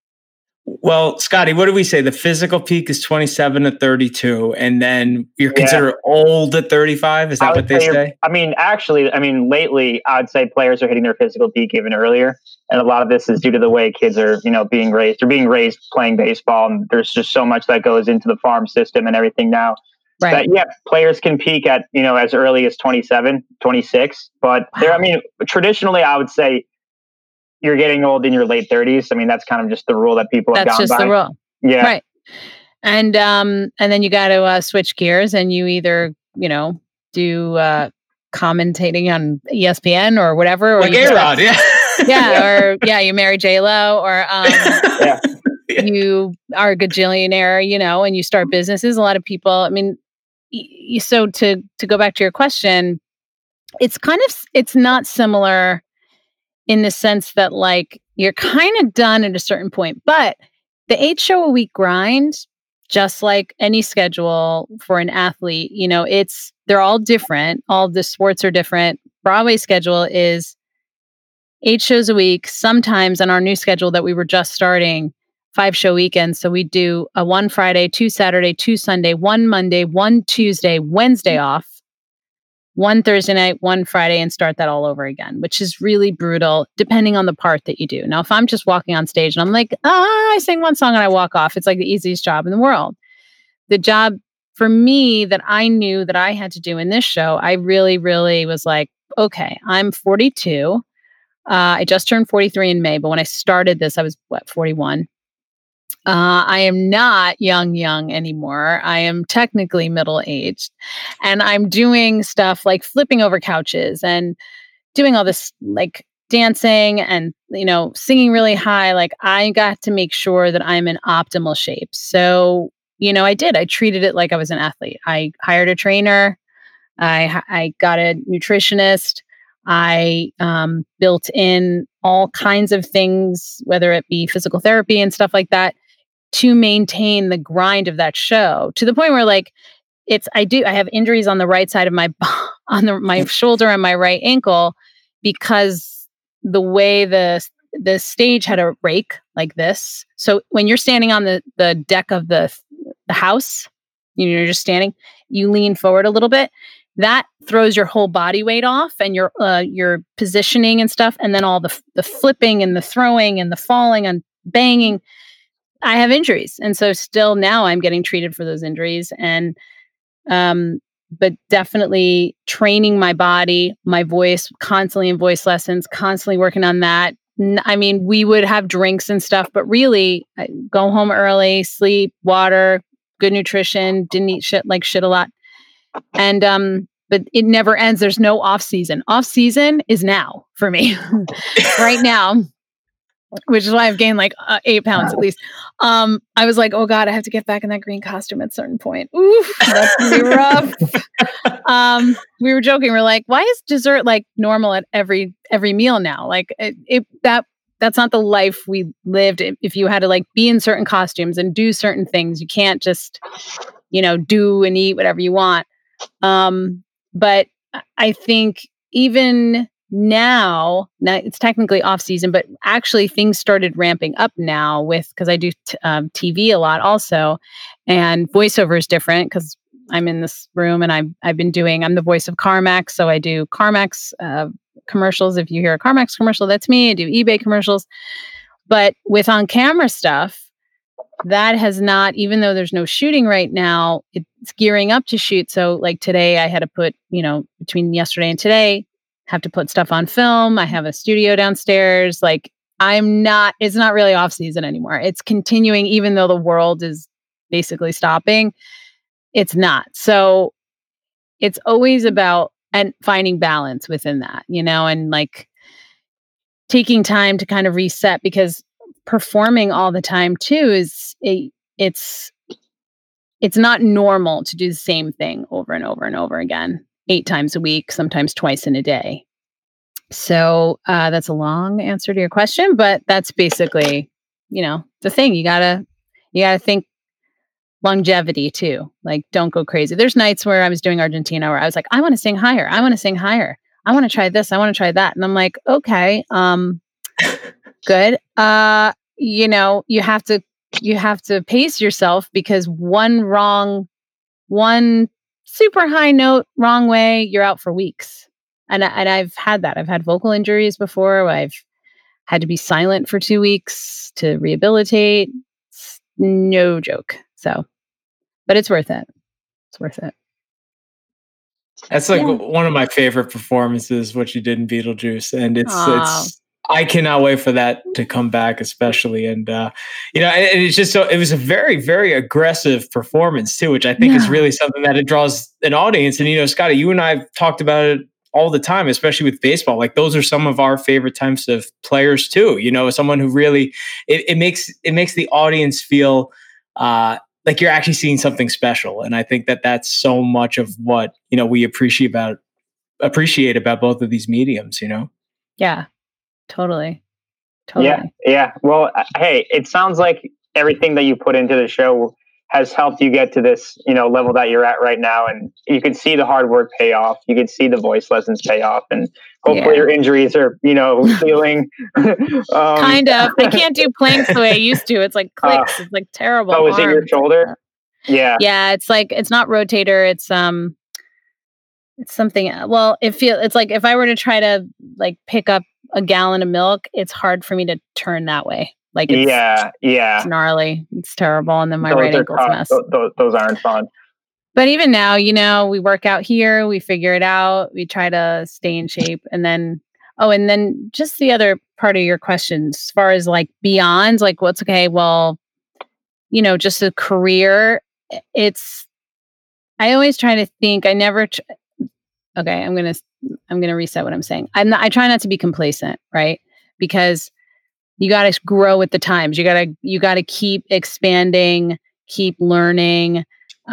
Speaker 2: Well, Scotty, what do we say? The physical peak is twenty-seven to thirty-two, and then you're considered yeah. old at thirty-five? Is that what they say?
Speaker 3: I mean, actually, I mean, lately, I'd say players are hitting their physical peak even earlier. And a lot of this is due to the way kids are, you know, being raised. They're being raised playing baseball, and there's just so much that goes into the farm system and everything now. Right. That, yeah, players can peak at, you know, as early as twenty-seven, twenty-six. But wow. there, I mean, traditionally, I would say you're getting old in your late thirties. I mean, that's kind of just the rule that people have
Speaker 4: that's
Speaker 3: gone by.
Speaker 4: That's just the rule.
Speaker 3: Yeah.
Speaker 4: Right. And um, and then you got to uh, switch gears, and you either, you know, do uh, commentating on E S P N or whatever. Or
Speaker 2: like A-Rod, yeah.
Speaker 4: yeah, or yeah, you marry J-Lo, or um, yeah. you are a gajillionaire, you know, and you start businesses. A lot of people, I mean, y- so to to go back to your question, it's kind of, it's not similar in the sense that like you're kind of done at a certain point, but the eight show a week grind, just like any schedule for an athlete, you know, it's, they're all different. All the sports are different. Broadway schedule is eight shows a week. Sometimes on our new schedule that we were just starting, five show weekends. So we do a one Friday, two Saturday, two Sunday, one Monday, one Tuesday, Wednesday off, one Thursday night, one Friday, and start that all over again, which is really brutal depending on the part that you do. Now, if I'm just walking on stage and I'm like, ah, I sing one song and I walk off, it's like the easiest job in the world. The job for me that I knew that I had to do in this show, I really, really was like, okay, I'm forty-two. Uh, I just turned forty-three in May, but when I started this, I was, what, forty-one? Uh, I am not young, young anymore. I am technically middle-aged. And I'm doing stuff like flipping over couches and doing all this like dancing and, you know, singing really high. Like I got to make sure that I'm in optimal shape. So, you know, I did. I treated it like I was an athlete. I hired a trainer. I, I got a nutritionist. I um, built in all kinds of things, whether it be physical therapy and stuff like that, to maintain the grind of that show, to the point where like it's, I do, I have injuries on the right side of my, on the, my shoulder and my right ankle, because the way the, the stage had a rake like this. So when you're standing on the, the deck of the, the house, you know, you're just standing, you lean forward a little bit, that throws your whole body weight off and your, uh, your positioning and stuff. And then all the, the flipping and the throwing and the falling and banging, I have injuries. And so still now I'm getting treated for those injuries. And, um, but definitely training my body, my voice, constantly in voice lessons, constantly working on that. I mean, we would have drinks and stuff, but really I go home early, sleep, water, good nutrition, didn't eat shit like shit a lot. And, um, but it never ends. There's no off season. Off season is now for me right now. Which is why I've gained like uh, eight pounds at least. Um, I was like, oh God, I have to get back in that green costume at a certain point. Oof, that's gonna be rough. um, we were joking. We're like, why is dessert like normal at every every meal now? Like it, it that that's not the life we lived. If you had to like be in certain costumes and do certain things, you can't just, you know, do and eat whatever you want. Um, but I think even now, now it's technically off season, but actually things started ramping up now with, because I do t- um, T V a lot also, and voiceover is different because I'm in this room and I've, I've been doing, I'm the voice of CarMax. So I do CarMax uh, commercials. If you hear a CarMax commercial, that's me. I do eBay commercials. But with on camera stuff, that has not, even though there's no shooting right now, it, it's gearing up to shoot. So like today I had to put, you know, between yesterday and today, have to put stuff on film. I have a studio downstairs. Like I'm not, it's not really off season anymore. It's continuing, even though the world is basically stopping. It's not. So it's always about and finding balance within that, you know, and like taking time to kind of reset, because performing all the time too is a, it's it's not normal to do the same thing over and over and over again, eight times a week, sometimes twice in a day. So uh, that's a long answer to your question, but that's basically, you know, the thing. You gotta you gotta think longevity too. Like, don't go crazy. There's nights where I was doing Argentina where I was like, I want to sing higher. I want to sing higher. I want to try this. I want to try that. And I'm like, okay, um, good. Uh, you know, you have to you have to pace yourself, because one wrong, one super high note wrong way, you're out for weeks. And and I've had that. I've had vocal injuries before. I've had to be silent for two weeks to rehabilitate. It's no joke. So, but it's worth it. It's worth it.
Speaker 2: That's like
Speaker 4: Yeah.
Speaker 2: one of my favorite performances, what you did in Beetlejuice, and it's
Speaker 4: Aw.
Speaker 2: it's. I cannot wait for that to come back, especially, and uh, you know, and, and it's just so it was a very, very aggressive performance too, which I think is
Speaker 4: Yeah.
Speaker 2: really something that it draws an audience. And you know, Scotty, you and I have talked about it all the time, especially with baseball. Like those are some of our favorite types of players too. You know, someone who really it, it makes it makes the audience feel uh, like you're actually seeing something special. And I think that that's so much of what you know we appreciate about appreciate about both of these mediums. You know.
Speaker 4: Yeah. Totally. Totally.
Speaker 3: Yeah, yeah. Well, uh, hey, it sounds like everything that you put into the show has helped you get to this, you know, level that you're at right now, and you can see the hard work pay off. You can see the voice lessons pay off, and hopefully
Speaker 4: Yeah.
Speaker 3: your injuries are, you know, healing. um,
Speaker 4: Kind of. I can't do planks the way I used to. It's like clicks. It's like terrible.
Speaker 3: Oh, is it your
Speaker 4: arms.
Speaker 3: shoulder? Yeah.
Speaker 4: Yeah, it's like it's not rotator. It's um, it's something. Well, it feel it's like if I were to try to like pick up a gallon of milk, it's hard for me to turn that way. Like it's,
Speaker 3: Yeah, yeah.
Speaker 4: it's gnarly. It's terrible, and then my
Speaker 3: Those
Speaker 4: right
Speaker 3: are
Speaker 4: ankle's a
Speaker 3: tough.
Speaker 4: mess.
Speaker 3: Th- Those, those aren't fun.
Speaker 4: But even now, you know, we work out here, we figure it out, we try to stay in shape. And then, oh, and then just the other part of your question, as far as like beyond, like what's okay, well, you know, just a career, it's, I always try to think, I never, tr- okay, I'm going to, I'm going to reset what I'm saying. I'm not, I try not to be complacent, right? Because you got to grow with the times. You got to, you got to keep expanding, keep learning.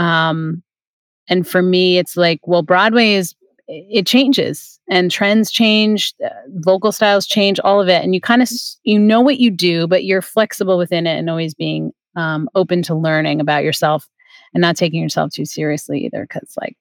Speaker 4: Um, And for me, it's like, well, Broadway is, it changes and trends change, uh, vocal styles change, all of it. And you kind of, you know what you do, but you're flexible within it and always being um, open to learning about yourself and not taking yourself too seriously either. Cause like,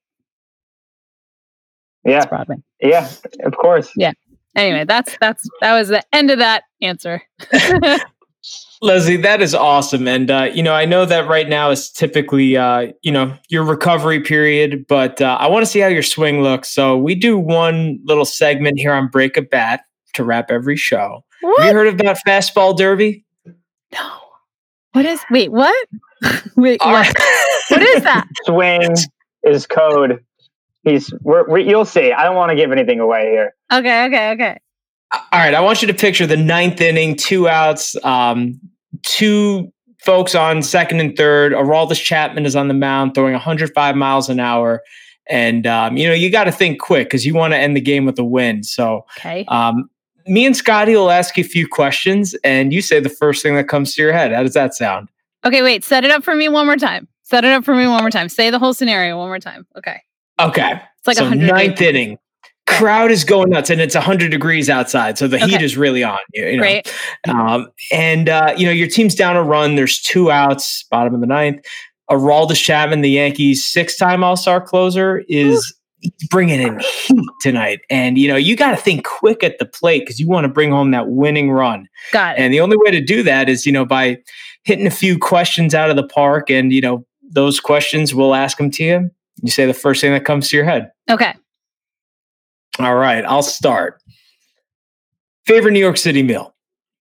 Speaker 3: Yeah.
Speaker 4: it's Broadway.
Speaker 3: Yeah, of course.
Speaker 4: Yeah. Anyway, that's, that's, that was the end of that answer.
Speaker 2: Leslie, that is awesome. And, uh, you know, I know that right now is typically, uh, you know, your recovery period, but uh, I want to see how your swing looks. So we do one little segment here on Break a Bat to wrap every show.
Speaker 4: What?
Speaker 2: Have you heard about Fastball Derby?
Speaker 4: No. What is, wait, what? Wait,
Speaker 2: All
Speaker 4: what?
Speaker 2: right.
Speaker 4: What is that?
Speaker 3: Swing is code. He's, we're, we you'll see. I don't want to give anything away here.
Speaker 4: Okay. Okay. Okay.
Speaker 2: All right. I want you to picture the ninth inning, two outs, um, two folks on second and third. Aroldis Chapman is on the mound throwing one hundred five miles an hour. And, um, you know, you got to think quick because you want to end the game with a win. So
Speaker 4: Okay.
Speaker 2: um, me and Scotty will ask you a few questions and you say the first thing that comes to your head. How does that sound?
Speaker 4: Okay, wait, set it up for me one more time. Set it up for me one more time. Say the whole scenario one more time. Okay.
Speaker 2: Okay.
Speaker 4: It's like
Speaker 2: so
Speaker 4: one hundred
Speaker 2: ninth
Speaker 4: degrees.
Speaker 2: inning. Crowd is going nuts and it's one hundred degrees outside. So the
Speaker 4: Okay.
Speaker 2: heat is really on you. you know?
Speaker 4: Great.
Speaker 2: Um, and, uh, you know, your team's down a run. There's two outs, bottom of the ninth. Aroldis Chapman, the Yankees' six-time All-Star closer, is bringing in heat tonight. And, you know, you got to think quick at the plate because you want to bring home that winning run.
Speaker 4: Got it.
Speaker 2: And the only way to do that is, you know, by hitting a few questions out of the park. And, you know, those questions, we'll ask them to you. You say the first thing that comes to your head.
Speaker 4: Okay.
Speaker 2: All right, I'll start. Favorite New York City meal?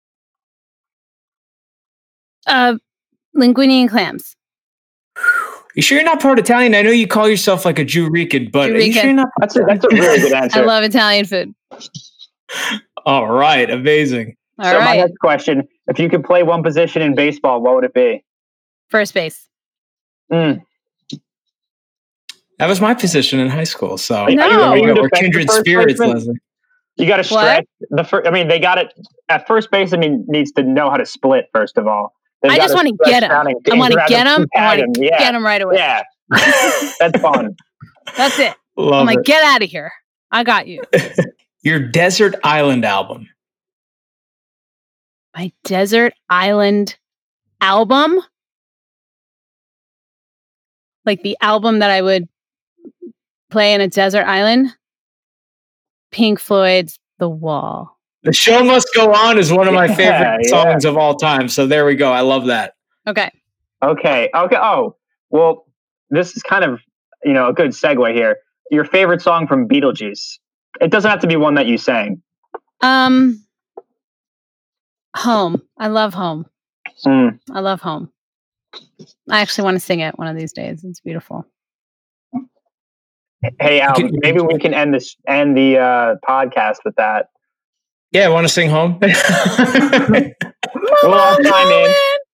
Speaker 4: Uh, linguine and clams.
Speaker 2: You sure you're not part Italian? I know you call yourself like a Jew-Rican, but are you sure you're not?
Speaker 3: That's a, that's a really good answer.
Speaker 4: I love Italian food.
Speaker 2: All right, amazing.
Speaker 4: All
Speaker 3: so
Speaker 4: right.
Speaker 3: my next question: if you could play one position in baseball, what would it be?
Speaker 4: First base.
Speaker 3: Mm.
Speaker 2: That was my position in high school. So
Speaker 4: No.
Speaker 3: Are you a
Speaker 2: we're
Speaker 3: defensive
Speaker 2: kindred
Speaker 3: first
Speaker 2: spirits,
Speaker 3: baseman?
Speaker 2: Leslie.
Speaker 3: You got to stretch the first. I mean, they got it at first base. I mean, needs to know how to split first of all. They've
Speaker 4: I
Speaker 3: got
Speaker 4: just want to
Speaker 3: stretch
Speaker 4: get him.
Speaker 3: down and-
Speaker 4: I
Speaker 3: and
Speaker 4: want to
Speaker 3: grab
Speaker 4: get
Speaker 3: him
Speaker 4: him. I
Speaker 3: tag
Speaker 4: want to
Speaker 3: him. Yeah.
Speaker 4: get him right away.
Speaker 3: Yeah, that's fun.
Speaker 4: That's it.
Speaker 2: Love
Speaker 4: I'm like,
Speaker 2: it.
Speaker 4: get out of here. I got you.
Speaker 2: Your Desert Island album.
Speaker 4: My Desert Island album? Like the album that I would play in a desert island? Pink Floyd's The Wall.
Speaker 2: The Show Must Go On is one of my
Speaker 3: Yeah,
Speaker 2: favorite
Speaker 3: yeah.
Speaker 2: songs of all time. So there we go. I love that.
Speaker 4: Okay.
Speaker 3: Okay. Okay. Oh, well, this is kind of, you know, a good segue here. Your favorite song from Beetlejuice. It doesn't have to be one that you sang.
Speaker 4: Um Home. I love Home.
Speaker 3: Mm.
Speaker 4: I love Home. I actually want to sing it one of these days. It's beautiful.
Speaker 3: Hey, Al,
Speaker 2: You can-
Speaker 3: maybe we can end this end the uh, podcast with that.
Speaker 2: Yeah, want to sing Home?
Speaker 3: We'll all chime in.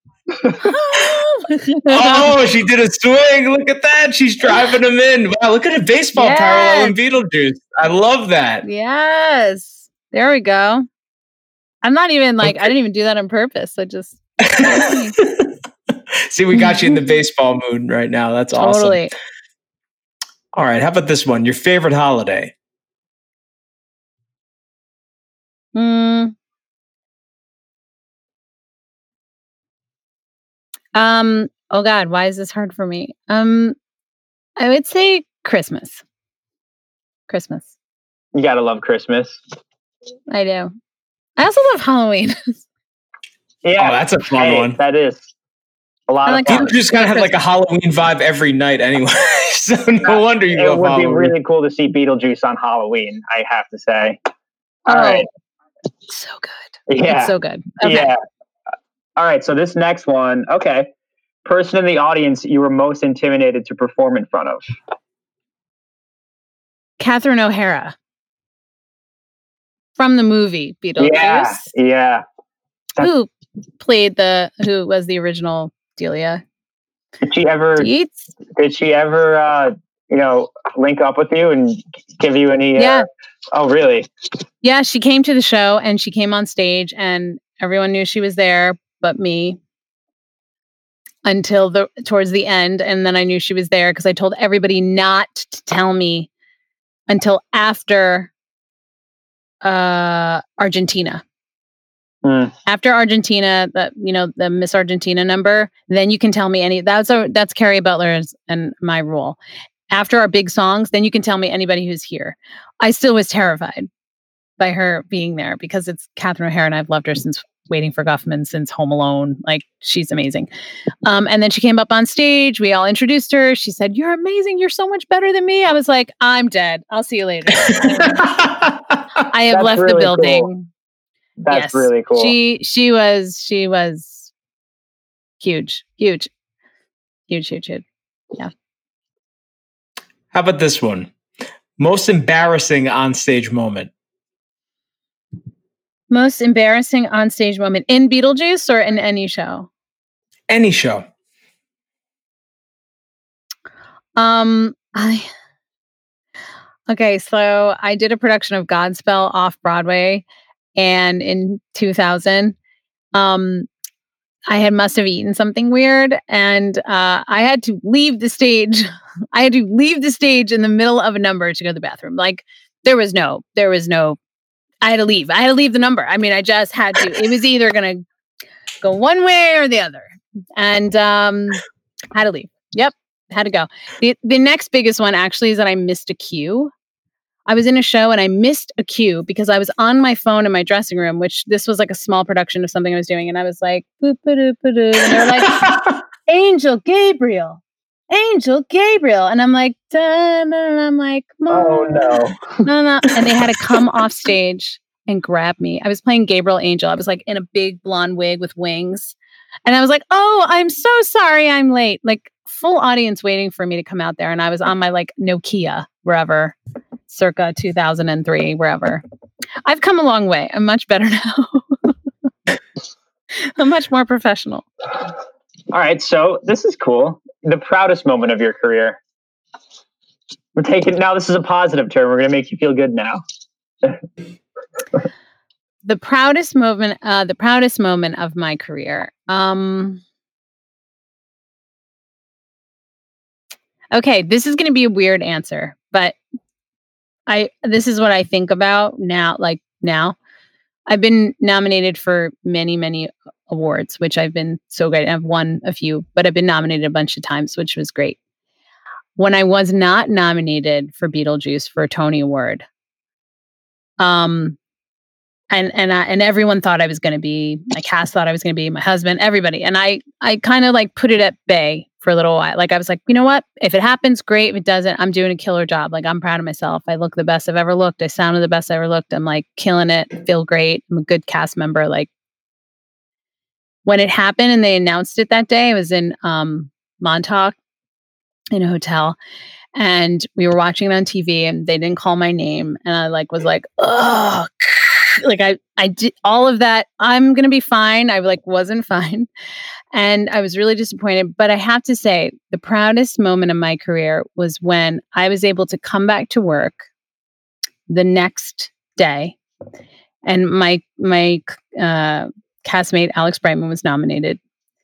Speaker 2: Oh, she did a swing. Look at that. She's driving them in. Wow, look at a baseball
Speaker 4: Yes.
Speaker 2: parallel in Beetlejuice. I love that.
Speaker 4: Yes. There we go. I'm not even like, I didn't even do that on purpose. I just
Speaker 2: See, we got you in the baseball mood right now. That's awesome.
Speaker 4: totally.
Speaker 2: All right, how about this one? Your favorite holiday?
Speaker 4: Mm. Um, oh God, why is this hard for me? Um, I would say Christmas. Christmas.
Speaker 3: You gotta love Christmas.
Speaker 4: I do. I also love Halloween.
Speaker 3: Yeah,
Speaker 2: Oh, that's a fun
Speaker 3: hey,
Speaker 2: one.
Speaker 3: That is a lot
Speaker 4: I
Speaker 3: of
Speaker 4: like
Speaker 3: fun.
Speaker 2: Beetlejuice kind of have like a Halloween vibe every night anyway. So no wonder you
Speaker 3: It
Speaker 2: love
Speaker 3: would be
Speaker 2: Halloween.
Speaker 3: really cool to see Beetlejuice on Halloween, I have to say. All
Speaker 4: Oh,
Speaker 3: right.
Speaker 4: so good.
Speaker 3: Yeah.
Speaker 4: It's so good. Okay.
Speaker 3: Yeah. All right. So this next one, okay. Person in the audience you were most intimidated to perform in front of.
Speaker 4: Catherine O'Hara from the movie Beetlejuice,
Speaker 3: Yeah. Yeah.
Speaker 4: who played the who was the original Delia
Speaker 3: Did she ever?
Speaker 4: Dietz.
Speaker 3: Did she ever? Uh, you know, link up with you and give you any? Uh,
Speaker 4: Yeah.
Speaker 3: Oh, really?
Speaker 4: Yeah, she came to the show and she came on stage and everyone knew she was there but me until the towards the end, and then I knew she was there because I told everybody not to tell me until after uh Argentina.
Speaker 3: Mm.
Speaker 4: After Argentina, the you know the Miss Argentina number, then you can tell me any. That's a that's Carrie Butler's and my rule. After our big songs, then you can tell me anybody who's here. I still was terrified by her being there because it's Catherine O'Hara and I've loved her since Waiting for Guffman, since Home Alone. Like, she's amazing. Um, and then she came up on stage. We all introduced her. She said, "You're amazing. You're so much better than me." I was like, "I'm dead. I'll see you later." I have
Speaker 3: That's
Speaker 4: left
Speaker 3: really
Speaker 4: the
Speaker 3: cool.
Speaker 4: building.
Speaker 3: That's
Speaker 4: Yes.
Speaker 3: really cool.
Speaker 4: She she was she was huge, huge, huge, huge, huge.
Speaker 2: How about this one? Most embarrassing onstage moment.
Speaker 4: Most embarrassing onstage moment in Beetlejuice or in any show?
Speaker 2: Any show.
Speaker 4: Um, I okay. So I did a production of Godspell off Broadway, and in two thousand, um, I had must have eaten something weird, and uh, I had to leave the stage. I had to leave the stage in the middle of a number to go to the bathroom. Like there was no, there was no. I had to leave. I had to leave the number. I mean, I just had to. It was either gonna go one way or the other, and um, I had to leave. Yep, had to go. The the next biggest one actually is that I missed a cue. I was in a show and I missed a cue because I was on my phone in my dressing room, which this was like a small production of something I was doing, and I was like, boop, ba-doop, ba-doop, and they were like, Angel Gabriel, Angel Gabriel, and I'm like, da, da, and I'm like,
Speaker 3: Oh no.
Speaker 4: no, no, and they had to come off stage and grab me. I was playing Gabriel Angel. I was like in a big blonde wig with wings, And I was like, oh, I'm so sorry I'm late. Like full audience waiting for me to come out there. And I was on my like Nokia, wherever, circa two thousand three, wherever. I've come a long way. I'm much better now. I'm much more professional.
Speaker 3: All right. So this is cool. The proudest moment of your career. We're taking, now this is a positive term. We're going to make you feel good now.
Speaker 4: The proudest moment, uh, the proudest moment of my career. Um, okay, this is going to be a weird answer, but I this is what I think about now. Like now, I've been nominated for many, many awards, which I've been so great. I've won a few, but I've been nominated a bunch of times, which was great. When I was not nominated for Beetlejuice for a Tony Award, um. And and I, and everyone thought I was going to be, my cast thought I was going to be, my husband, everybody. And I I kind of like put it at bay for a little while. Like I was like, you know what? If it happens, great. If it doesn't, I'm doing a killer job. Like I'm proud of myself. I look the best I've ever looked. I sounded the best I ever looked. I'm like killing it. Feel great. I'm a good cast member. Like when it happened and they announced it that day, I was in um, Montauk in a hotel. And we were watching it on T V and they didn't call my name. And I like was like, oh, like I, I did all of that. I'm going to be fine. I like wasn't fine. And I was really disappointed. But I have to say the proudest moment of my career was when I was able to come back to work the next day. And my, my uh, castmate, Alex Brightman, was nominated.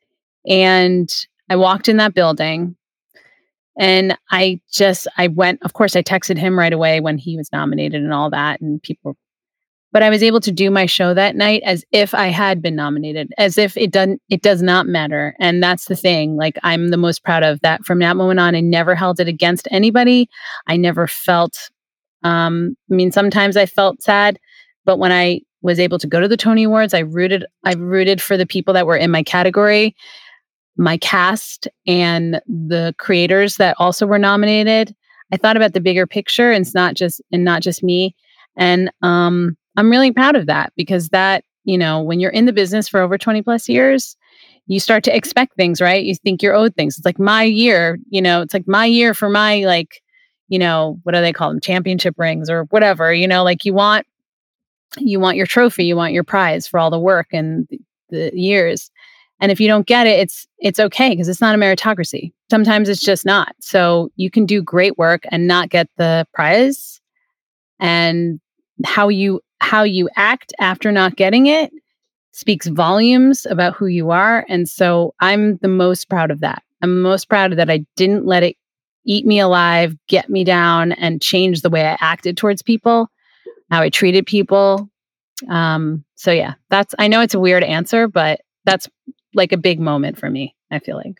Speaker 4: And I walked in that building. And I just, I went, of course, I texted him right away when he was nominated and all that. And people, but I was able to do my show that night as if I had been nominated, as if it doesn't, it does not matter. And that's the thing. Like, I'm the most proud of that. From that moment on, I never held it against anybody. I never felt, um, I mean, sometimes I felt sad, but when I was able to go to the Tony Awards, I rooted, I rooted for the people that were in my category, my cast, and the creators that also were nominated. I thought about the bigger picture, and it's not just and not just me. And um, I'm really proud of that, because that, you know, when you're in the business for over twenty plus years, you start to expect things, right? You think you're owed things. It's like my year, you know, it's like my year for my, like, you know, what do they call them? Championship rings or whatever, you know, like you want, you want your trophy, you want your prize for all the work and the, the years. And if you don't get it, it's it's okay, because it's not a meritocracy. Sometimes it's just not. So you can do great work and not get the prize. And how you how you act after not getting it speaks volumes about who you are. And so I'm the most proud of that. I'm most proud of that I didn't let it eat me alive, get me down, and change the way I acted towards people, how I treated people. Um, so yeah, that's, I know it's a weird answer, but that's like a big moment for me, I feel like.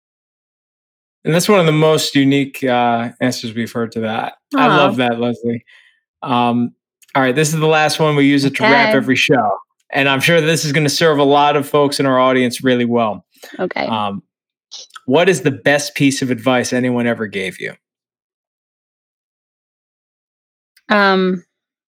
Speaker 2: And that's one of the most unique uh, answers we've heard to that. Aww. I love that, Leslie. Um, all right, this is the last one. We use it to okay. wrap every show. And I'm sure this is going to serve a lot of folks in our audience really well.
Speaker 4: Okay.
Speaker 2: Um, what is the best piece of advice anyone ever gave you?
Speaker 4: Um,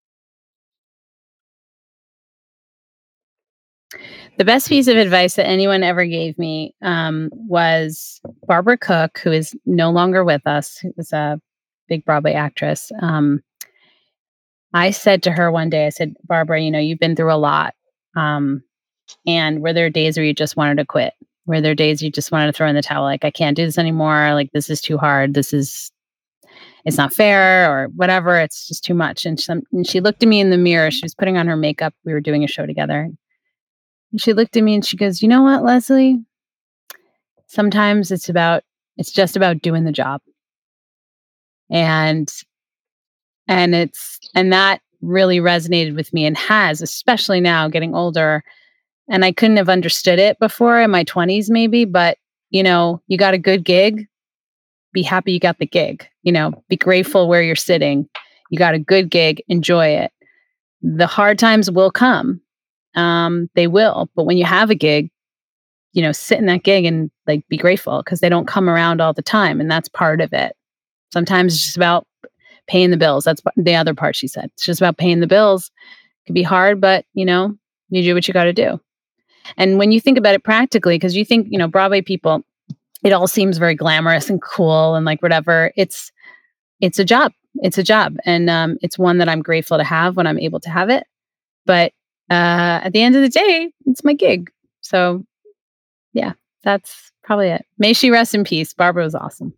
Speaker 4: the best piece of advice that anyone ever gave me um, was Barbara Cook, who is no longer with us, who was a big Broadway actress. Um, I said to her one day, I said, Barbara, you know, you've been through a lot. Um, and were there days where you just wanted to quit? Were there days you just wanted to throw in the towel? Like, I can't do this anymore. Like, this is too hard. This is, it's not fair, or whatever. It's just too much. And she, and she looked at me in the mirror. She was putting on her makeup. We were doing a show together. And she looked at me and she goes, you know what, Leslie? Sometimes it's about, it's just about doing the job. And And it's, and that really resonated with me, and has, especially now getting older. And I couldn't have understood it before in my twenties, maybe, but you know, you got a good gig, be happy you got the gig, you know, be grateful where you're sitting. You got a good gig, enjoy it. The hard times will come. Um, they will, but when you have a gig, you know, sit in that gig and like be grateful, because they don't come around all the time. And that's part of it. Sometimes it's just about paying the bills. That's the other part she said. It's just about paying the bills. It could be hard, but you know, you do what you got to do. And when you think about it practically, because you think, you know, Broadway people, it all seems very glamorous and cool and like whatever. It's it's a job. It's a job. And um, it's one that I'm grateful to have when I'm able to have it. But uh, at the end of the day, it's my gig. So yeah, that's probably it. May she rest in peace. Barbara was awesome.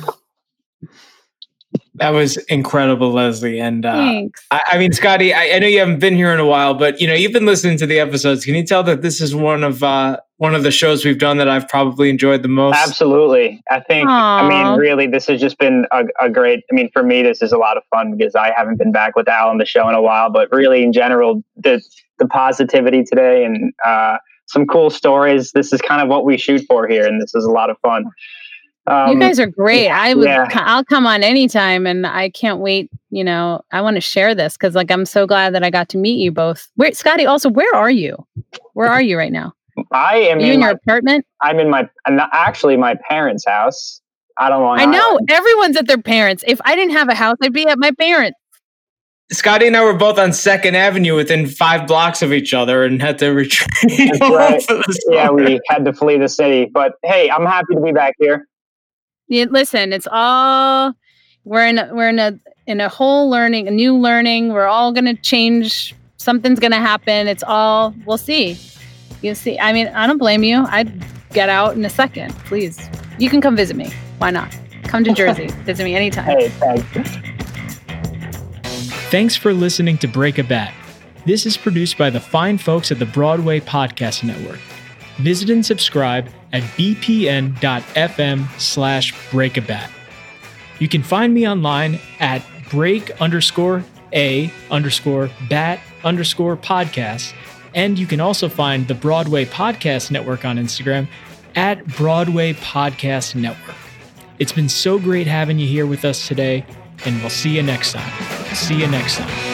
Speaker 2: That was incredible, Leslie. And uh,
Speaker 4: Thanks.
Speaker 2: I, I mean, Scotty, I, I know you haven't been here in a while, but you know, you've been listening to the episodes. Can you tell that this is one of uh, one of the shows we've done that I've probably enjoyed the most?
Speaker 3: Absolutely. I think,
Speaker 4: Aww.
Speaker 3: I mean, really, this has just been a, a great, I mean, for me, this is a lot of fun because I haven't been back with Al on the show in a while, but really in general, the, the positivity today and uh, some cool stories. This is kind of what we shoot for here. And this is a lot of fun. Um,
Speaker 4: you guys are great. I would,
Speaker 3: yeah.
Speaker 4: I'll come on anytime, and I can't wait. You know, I want to share this because, like, I'm so glad that I got to meet you both. Where, Scotty? Also, where are you? Where are you right now?
Speaker 3: I am
Speaker 4: are you
Speaker 3: in,
Speaker 4: in
Speaker 3: my,
Speaker 4: your apartment.
Speaker 3: I'm in my, actually my parents' house. I don't want.
Speaker 4: I know everyone's at their parents. If I didn't have a house, I'd be at my parents.
Speaker 2: Scotty and I were both on Second Avenue within five blocks of each other and had to retreat.
Speaker 3: Right. Yeah, we had to flee the city. But hey, I'm happy to be back here.
Speaker 4: Yeah, listen, it's all we're in. A, we're in a in a whole learning, a new learning. We're all going to change. Something's going to happen. It's all. We'll see. You'll see. I mean, I don't blame you. I'd get out in a second. Please, you can come visit me. Why not? Come to Jersey. Visit me anytime.
Speaker 3: Hey, thanks.
Speaker 6: Thanks for listening to Break a Bat. This is produced by the fine folks at the Broadway Podcast Network. Visit and subscribe at bpn.fm slash breakabat. You can find me online at break underscore a underscore bat underscore podcast. And you can also find the Broadway Podcast Network on Instagram at Broadway Podcast Network. It's been so great having you here with us today, and we'll see you next time. See you next time.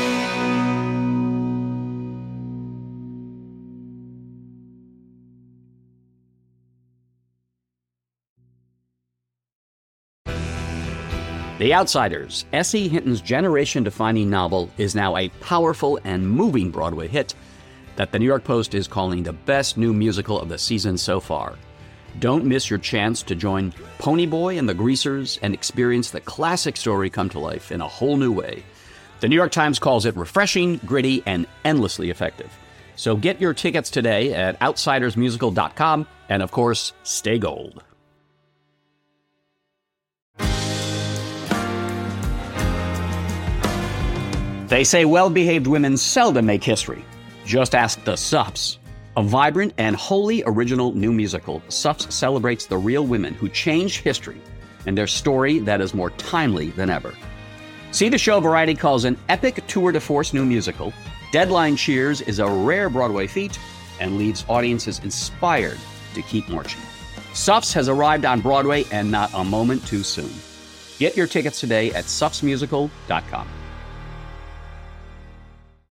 Speaker 5: The Outsiders, S E. Hinton's generation-defining novel, is now a powerful and moving Broadway hit that the New York Post is calling the best new musical of the season so far. Don't miss your chance to join Ponyboy and the Greasers and experience the classic story come to life in a whole new way. The New York Times calls it refreshing, gritty, and endlessly effective. So get your tickets today at outsiders musical dot com, and of course, stay gold. They say well-behaved women seldom make history. Just ask the Suffs. A vibrant and wholly original new musical, Suffs celebrates the real women who changed history and their story that is more timely than ever. See the show Variety calls an epic tour de force new musical. Deadline cheers is a rare Broadway feat and leaves audiences inspired to keep marching. Suffs has arrived on Broadway, and not a moment too soon. Get your tickets today at suffs musical dot com.